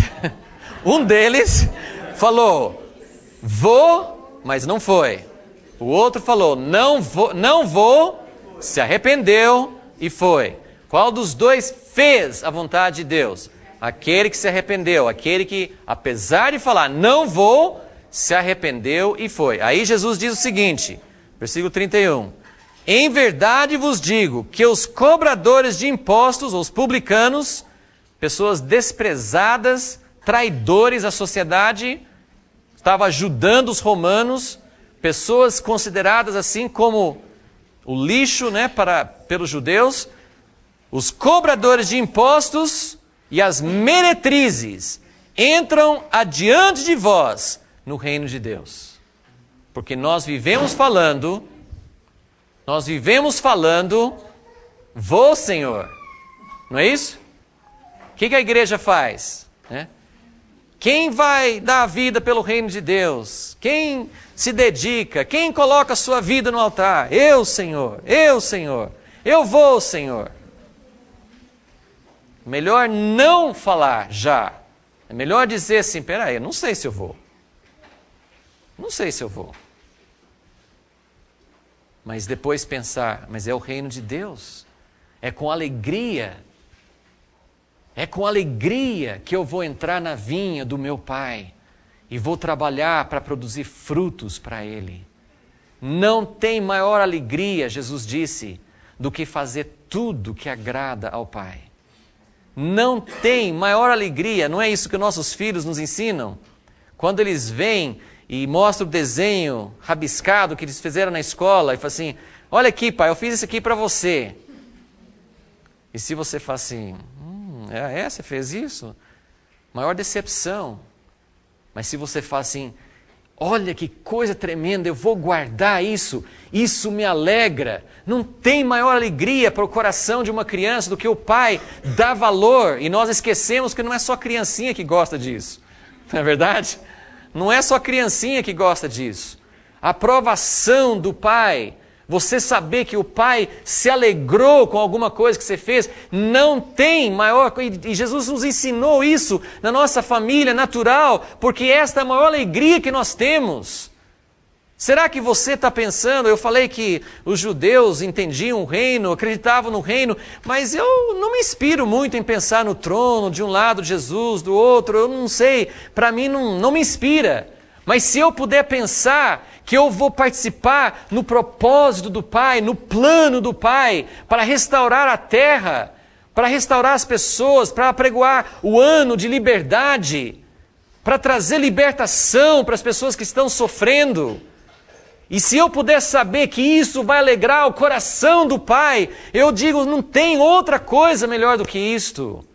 falou, vou, mas não foi. O outro falou, não vou, se arrependeu e foi. Qual dos dois fez a vontade de Deus? Aquele que se arrependeu, aquele que, apesar de falar, não vou, se arrependeu e foi. Aí Jesus diz o seguinte, versículo 31. Em verdade vos digo que os cobradores de impostos, os publicanos, pessoas desprezadas, traidores à sociedade, estavam ajudando os romanos, pessoas consideradas assim como o lixo, né, pelos judeus, os cobradores de impostos e as meretrizes entram adiante de vós no reino de Deus. Porque nós vivemos falando, vou, Senhor. Não é isso? O que a igreja faz? Né? O Quem vai dar a vida pelo reino de Deus? Quem se dedica? Quem coloca a sua vida no altar? Eu, Senhor. Eu, Senhor. Eu vou, Senhor. Melhor não falar já. É melhor dizer assim, peraí, eu não sei se eu vou. Não sei se eu vou. Mas depois pensar, mas é o reino de Deus. É com alegria. É com alegria que eu vou entrar na vinha do meu Pai e vou trabalhar para produzir frutos para Ele. Não tem maior alegria, Jesus disse, do que fazer tudo que agrada ao Pai. Não tem maior alegria, não é isso que nossos filhos nos ensinam? Quando eles vêm e mostram o desenho rabiscado que eles fizeram na escola e falam assim, olha aqui, pai, eu fiz isso aqui para você. E se você fala assim, você fez isso? Maior decepção. Mas se você fala assim, olha que coisa tremenda, eu vou guardar isso, isso me alegra. Não tem maior alegria para o coração de uma criança do que o pai dar valor. E nós esquecemos que não é só criancinha que gosta disso. Não é verdade? Não é só criancinha que gosta disso. A aprovação do pai, você saber que o pai se alegrou com alguma coisa que você fez, não tem maior... E Jesus nos ensinou isso na nossa família natural, porque esta é a maior alegria que nós temos. Será que você está pensando, eu falei que os judeus entendiam o reino, acreditavam no reino, mas eu não me inspiro muito em pensar no trono, de um lado Jesus, do outro, eu não sei, para mim não me inspira. Mas se eu puder pensar que eu vou participar no propósito do Pai, no plano do Pai, para restaurar a terra, para restaurar as pessoas, para apregoar o ano de liberdade, para trazer libertação para as pessoas que estão sofrendo. E se eu puder saber que isso vai alegrar o coração do Pai, eu digo, não tem outra coisa melhor do que isto.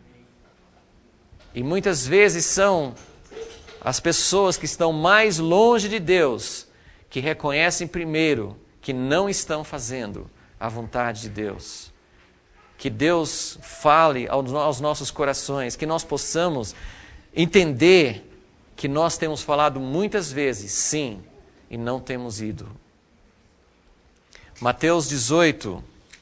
E muitas vezes são as pessoas que estão mais longe de Deus, que reconhecem primeiro que não estão fazendo a vontade de Deus. Que Deus fale aos nossos corações, que nós possamos entender que nós temos falado muitas vezes, sim, e não temos ido. Mateus 18.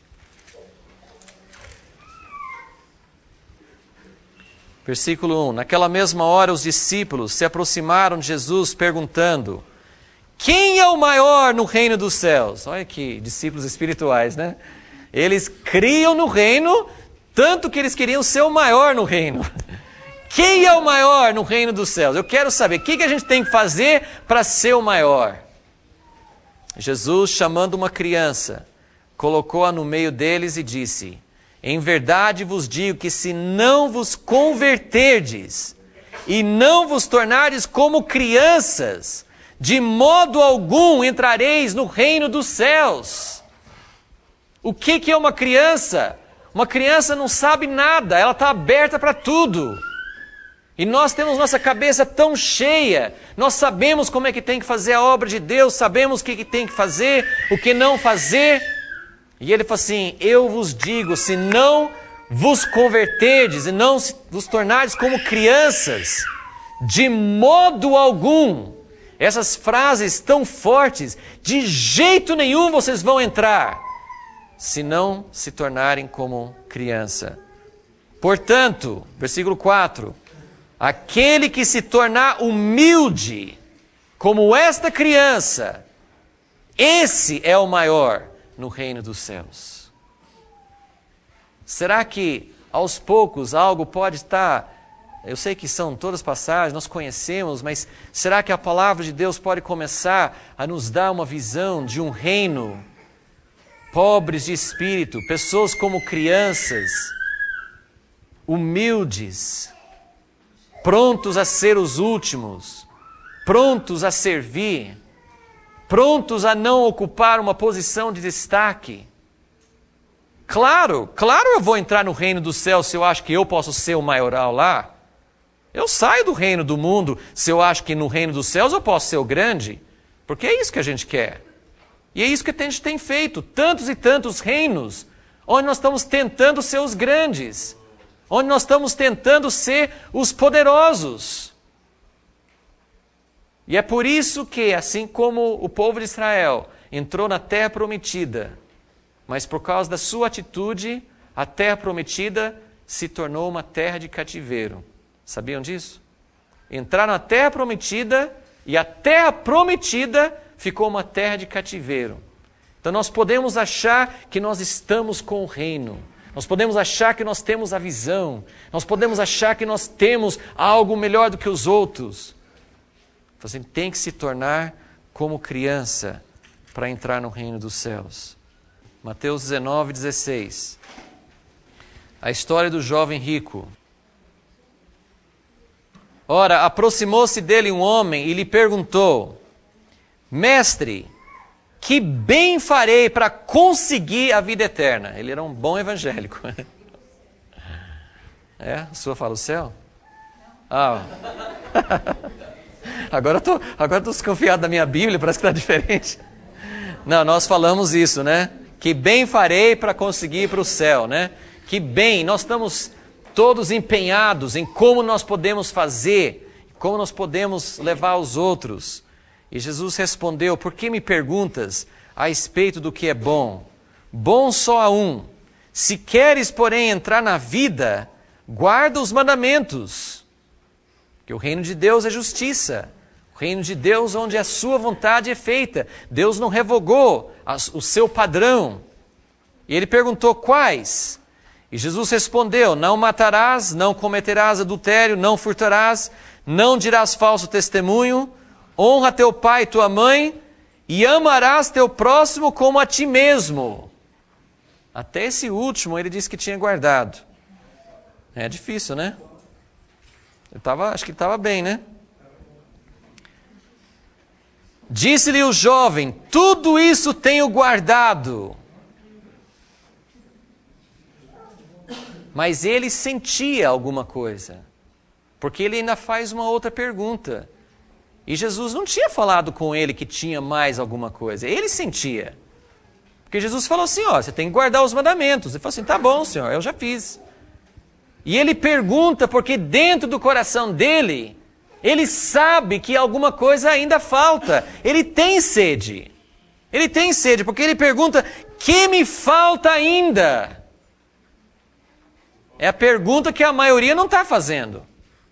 Versículo 1. Naquela mesma hora os discípulos se aproximaram de Jesus perguntando, quem é o maior no reino dos céus? Olha que discípulos espirituais, né? Eles criam no reino, tanto que eles queriam ser o maior no reino. Quem é o maior no reino dos céus? Eu quero saber, o que a gente tem que fazer para ser o maior? Jesus, chamando uma criança, colocou-a no meio deles e disse, em verdade vos digo que se não vos converterdes e não vos tornardes como crianças, de modo algum entrareis no reino dos céus. O que é uma criança? Uma criança não sabe nada, ela está aberta para tudo. E nós temos nossa cabeça tão cheia, nós sabemos como é que tem que fazer a obra de Deus, sabemos o que tem que fazer, o que não fazer. E ele fala assim, eu vos digo, se não vos converterdes e não vos tornardes como crianças, de modo algum, essas frases tão fortes, de jeito nenhum vocês vão entrar, se não se tornarem como criança. Portanto, versículo 4, aquele que se tornar humilde, como esta criança, esse é o maior no reino dos céus. Será que aos poucos algo pode estar... Eu sei que são todas passagens, nós conhecemos, mas será que a palavra de Deus pode começar a nos dar uma visão de um reino, pobres de espírito, pessoas como crianças, humildes, prontos a ser os últimos, prontos a servir, prontos a não ocupar uma posição de destaque? Claro eu vou entrar no reino do céu se eu acho que eu posso ser o maioral lá. Eu saio do reino do mundo se eu acho que no reino dos céus eu posso ser o grande, porque é isso que a gente quer. E é isso que a gente tem feito, tantos e tantos reinos, onde nós estamos tentando ser os grandes, onde nós estamos tentando ser os poderosos. E é por isso que, assim como o povo de Israel entrou na terra prometida, mas por causa da sua atitude, a terra prometida se tornou uma terra de cativeiro. Sabiam disso? Entraram na terra prometida e a terra prometida ficou uma terra de cativeiro. Então nós podemos achar que nós estamos com o reino. Nós podemos achar que nós temos a visão. Nós podemos achar que nós temos algo melhor do que os outros. Você tem que se tornar como criança para entrar no reino dos céus. Mateus 19:16. A história do jovem rico. Ora, aproximou-se dele um homem e lhe perguntou: Mestre, que bem farei para conseguir a vida eterna? Ele era um bom evangélico. É? A sua fala o céu? Ah. Agora eu tô desconfiado da minha Bíblia, parece que está diferente. Não, nós falamos isso, né? Que bem farei para conseguir ir para o céu, né? Que bem, nós estamos todos empenhados em como nós podemos fazer, como nós podemos levar os outros. E Jesus respondeu: por que me perguntas a respeito do que é bom? Bom só há um. Se queres, porém, entrar na vida, guarda os mandamentos. Porque o reino de Deus é justiça. O reino de Deus onde a sua vontade é feita. Deus não revogou o seu padrão. E ele perguntou: quais? E Jesus respondeu: não matarás, não cometerás adultério, não furtarás, não dirás falso testemunho, honra teu pai e tua mãe, e amarás teu próximo como a ti mesmo. Até esse último ele disse que tinha guardado. É difícil, né? Acho que ele estava bem, né? Disse-lhe o jovem: tudo isso tenho guardado. Mas ele sentia alguma coisa, porque ele ainda faz uma outra pergunta. E Jesus não tinha falado com ele que tinha mais alguma coisa. Ele sentia. Porque Jesus falou assim: ó, você tem que guardar os mandamentos. Ele falou assim: tá bom, Senhor, eu já fiz. E ele pergunta porque dentro do coração dele, ele sabe que alguma coisa ainda falta. Ele tem sede. Ele tem sede, porque ele pergunta: que me falta ainda? É a pergunta que a maioria não está fazendo.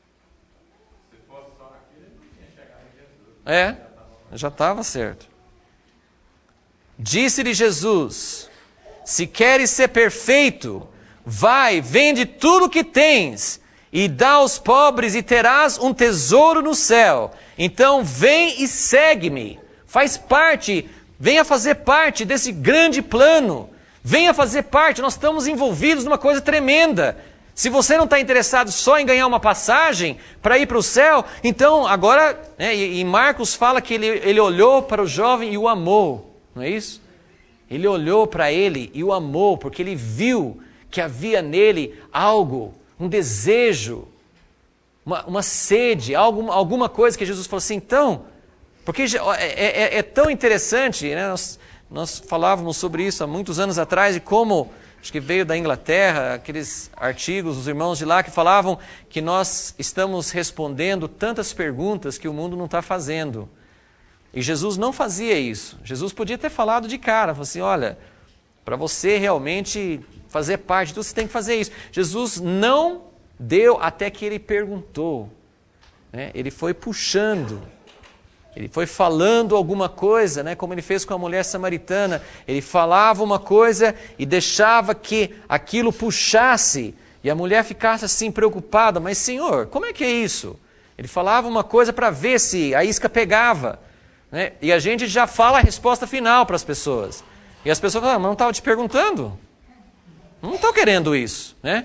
É, já estava certo. Disse-lhe Jesus: se queres ser perfeito, vai, vende tudo o que tens e dá aos pobres e terás um tesouro no céu. Então vem e segue-me. Faz parte, venha fazer parte desse grande plano. Venha fazer parte, nós estamos envolvidos numa coisa tremenda. Se você não está interessado só em ganhar uma passagem para ir para o céu, então agora, né, e Marcos fala que ele olhou para o jovem e o amou, não é isso? Ele olhou para ele e o amou, porque ele viu que havia nele algo, um desejo, uma sede, alguma coisa que Jesus falou assim. Então, porque é tão interessante, né? Nós falávamos sobre isso há muitos anos atrás, e como, acho que veio da Inglaterra, aqueles artigos dos irmãos de lá que falavam que nós estamos respondendo tantas perguntas que o mundo não está fazendo. E Jesus não fazia isso. Jesus podia ter falado de cara, falou assim: olha, para você realmente fazer parte de tudo, você tem que fazer isso. Jesus não deu até que ele perguntou, né? Ele foi puxando. Ele foi falando alguma coisa, né? Como ele fez com a mulher samaritana. Ele falava uma coisa e deixava que aquilo puxasse. E a mulher ficasse assim preocupada. Mas, Senhor, como é que é isso? Ele falava uma coisa para ver se a isca pegava, né? E a gente já fala a resposta final para as pessoas. E as pessoas falam: mas não estava te perguntando? Não estou querendo isso, né?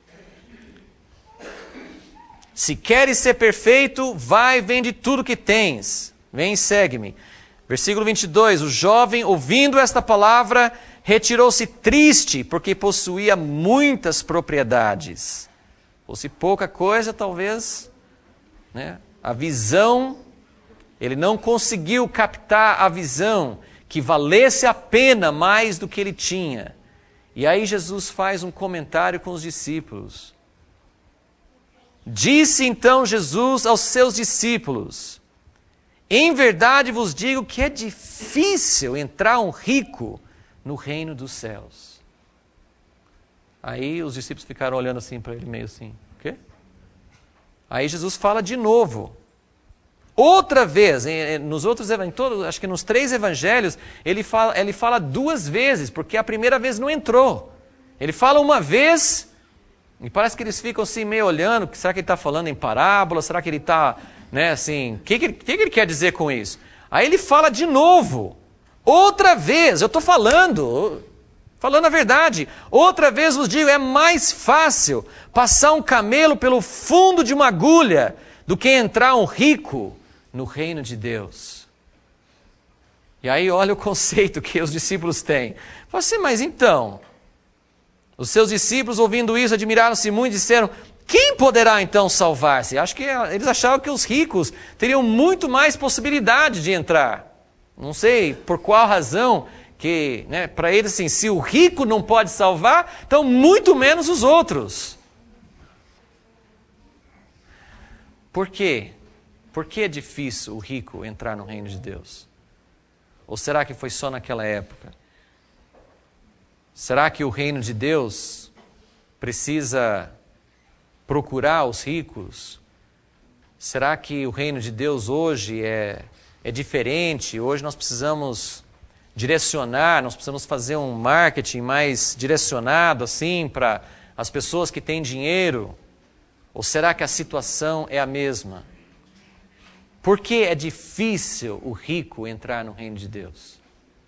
Se queres ser perfeito, vai, vende tudo que tens. Vem e segue-me. Versículo 22. O jovem, ouvindo esta palavra, retirou-se triste, porque possuía muitas propriedades. Fosse pouca coisa, talvez, né? A visão, ele não conseguiu captar a visão que valesse a pena mais do que ele tinha. E aí Jesus faz um comentário com os discípulos. Disse então Jesus aos seus discípulos: Em verdade vos digo que é difícil entrar um rico no reino dos céus. Aí os discípulos ficaram olhando assim para ele, meio assim, o quê? Aí Jesus fala de novo. Outra vez, nos outros evangelhos, acho que nos 3 evangelhos, ele fala 2 vezes, porque a primeira vez não entrou. Ele fala uma vez, e parece que eles ficam assim meio olhando, será que ele está falando em parábola? Será que ele está, assim, o que ele quer dizer com isso? Aí ele fala de novo, outra vez, eu estou falando a verdade. Outra vez vos digo, é mais fácil passar um camelo pelo fundo de uma agulha do que entrar um rico no reino de Deus. E aí olha o conceito que os discípulos têm. Fala assim, mas então, os seus discípulos ouvindo isso admiraram-se muito e disseram, quem poderá então salvar-se? Acho que eles achavam que os ricos teriam muito mais possibilidade de entrar. Não sei por qual razão que, para eles assim, se o rico não pode salvar, então muito menos os outros. Por quê? Por que é difícil o rico entrar no reino de Deus? Ou será que foi só naquela época? Será que o reino de Deus precisa procurar os ricos? Será que o reino de Deus hoje é diferente? Hoje nós precisamos direcionar, nós precisamos fazer um marketing mais direcionado assim para as pessoas que têm dinheiro? Ou será que a situação é a mesma? Por que é difícil o rico entrar no reino de Deus?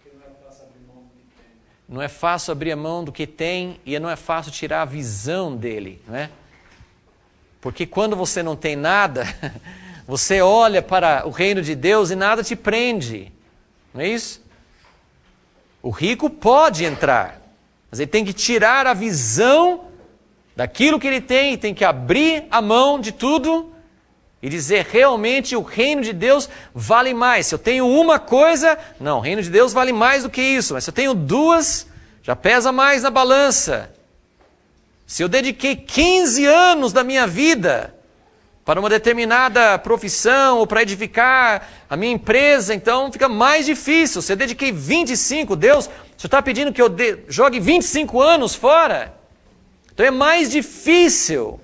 Não é fácil abrir a mão do que tem e não é fácil tirar a visão dele, não é? Porque quando você não tem nada, você olha para o reino de Deus e nada te prende, não é isso? O rico pode entrar, mas ele tem que tirar a visão daquilo que ele tem que abrir a mão de tudo e dizer realmente o reino de Deus vale mais. Se eu tenho uma coisa, não, o reino de Deus vale mais do que isso. Mas se eu tenho 2, já pesa mais na balança. Se eu dediquei 15 anos da minha vida para uma determinada profissão ou para edificar a minha empresa, então fica mais difícil. Se eu dediquei 25, Deus, o Senhor está pedindo que eu jogue 25 anos fora? Então é mais difícil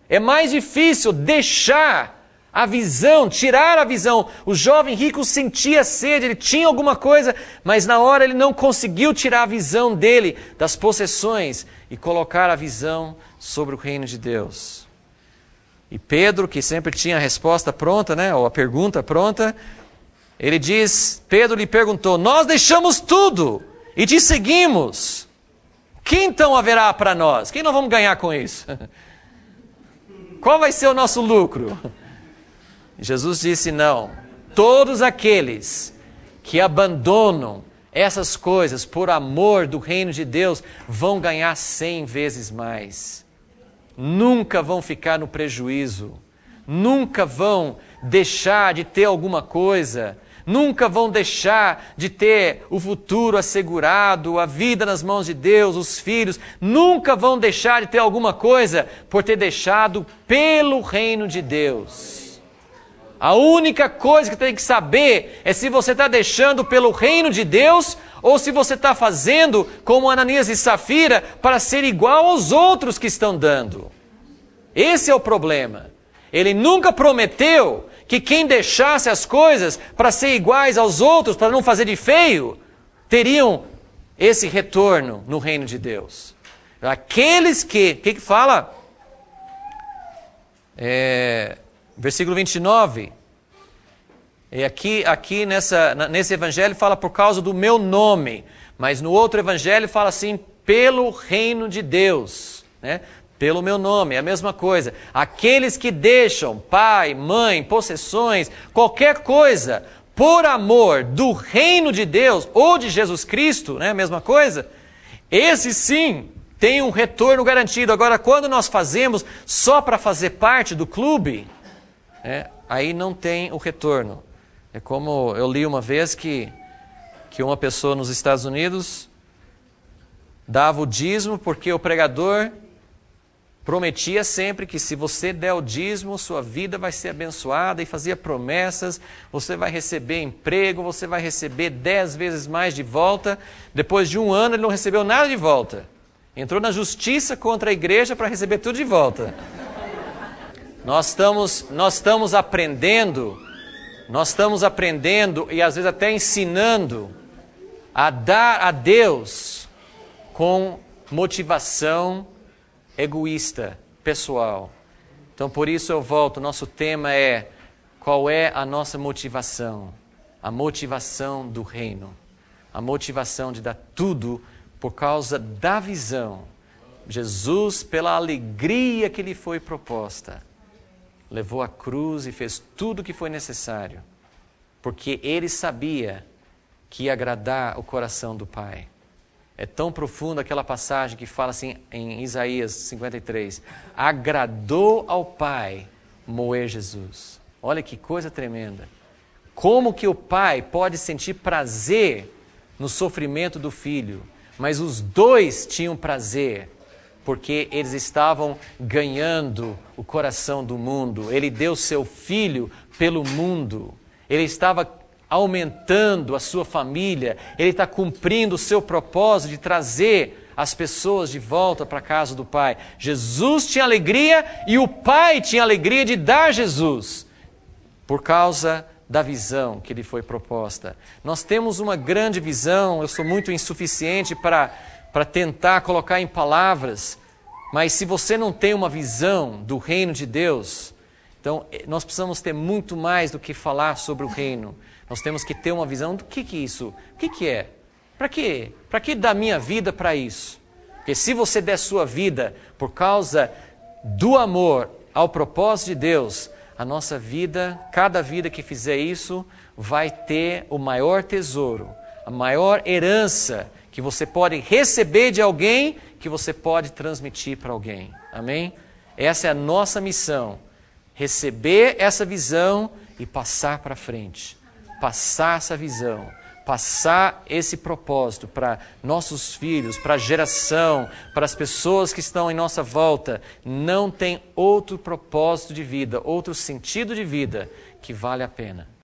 deixar a visão, tirar a visão. O jovem rico sentia sede, ele tinha alguma coisa, mas na hora ele não conseguiu tirar a visão dele das possessões e colocar a visão sobre o reino de Deus. E Pedro, que sempre tinha a resposta pronta, ou a pergunta pronta, ele diz, Pedro lhe perguntou, nós deixamos tudo e te seguimos. Que então haverá para nós? Quem nós vamos ganhar com isso? Qual vai ser o nosso lucro? Jesus disse, não, todos aqueles que abandonam essas coisas por amor do reino de Deus vão ganhar 100 vezes mais. Nunca vão ficar no prejuízo, nunca vão deixar de ter alguma coisa, nunca vão deixar de ter o futuro assegurado, a vida nas mãos de Deus, os filhos, nunca vão deixar de ter alguma coisa por ter deixado pelo reino de Deus. A única coisa que tem que saber é se você está deixando pelo reino de Deus ou se você está fazendo como Ananias e Safira para ser igual aos outros que estão dando. Esse é o problema. Ele nunca prometeu que quem deixasse as coisas para ser iguais aos outros, para não fazer de feio, teriam esse retorno no reino de Deus. Aqueles que fala? Versículo 29. E aqui nesse evangelho fala por causa do meu nome, mas no outro evangelho fala assim, pelo reino de Deus, pelo meu nome, é a mesma coisa. Aqueles que deixam pai, mãe, possessões, qualquer coisa, por amor do reino de Deus ou de Jesus Cristo, a mesma coisa, esse sim tem um retorno garantido. Agora, quando nós fazemos só para fazer parte do clube, aí não tem o retorno. É como eu li uma vez que uma pessoa nos Estados Unidos dava o dízimo porque o pregador prometia sempre que se você der o dízimo, sua vida vai ser abençoada, e fazia promessas, você vai receber emprego, você vai receber 10 vezes mais de volta. Depois de 1 ano ele não recebeu nada de volta. Entrou na justiça contra a igreja para receber tudo de volta. Nós estamos aprendendo e às vezes até ensinando a dar a Deus com motivação egoísta, pessoal. Então por isso eu volto, nosso tema é: qual é a nossa motivação? A motivação do reino. A motivação de dar tudo por causa da visão. Jesus, pela alegria que lhe foi proposta, levou a cruz e fez tudo o que foi necessário, porque ele sabia que ia agradar o coração do Pai. É tão profunda aquela passagem que fala assim em Isaías 53, agradou ao Pai moer Jesus. Olha que coisa tremenda. Como que o Pai pode sentir prazer no sofrimento do Filho? Mas os dois tinham prazer, porque eles estavam ganhando o coração do mundo. Ele deu seu Filho pelo mundo. Ele estava aumentando a sua família. Ele está cumprindo o seu propósito de trazer as pessoas de volta para a casa do Pai. Jesus tinha alegria e o Pai tinha alegria de dar Jesus, por causa da visão que lhe foi proposta. Nós temos uma grande visão, eu sou muito insuficiente para tentar colocar em palavras, mas se você não tem uma visão do reino de Deus, então nós precisamos ter muito mais do que falar sobre o reino. Nós temos que ter uma visão do que é isso, o que é, para quê? Para que dar minha vida para isso? Porque se você der sua vida por causa do amor ao propósito de Deus, a nossa vida, cada vida que fizer isso, vai ter o maior tesouro, a maior herança que você pode receber de alguém, que você pode transmitir para alguém. Amém? Essa é a nossa missão. Receber essa visão e passar para frente. Passar essa visão, passar esse propósito para nossos filhos, para a geração, para as pessoas que estão em nossa volta. Não tem outro propósito de vida, outro sentido de vida que vale a pena.